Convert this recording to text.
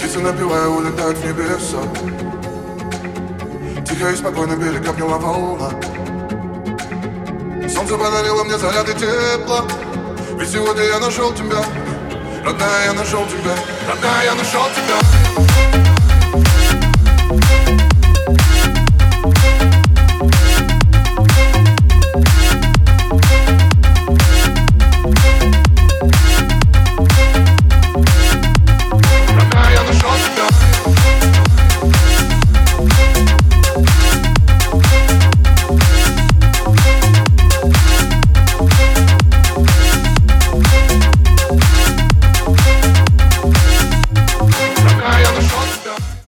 Птицы напевая улетают в небеса. Тихо и спокойно берег обняла волна. Солнце подарило мне заряд и тепло. Ведь сегодня я нашел тебя. Родная, я нашел тебя. Родная, я нашел тебя.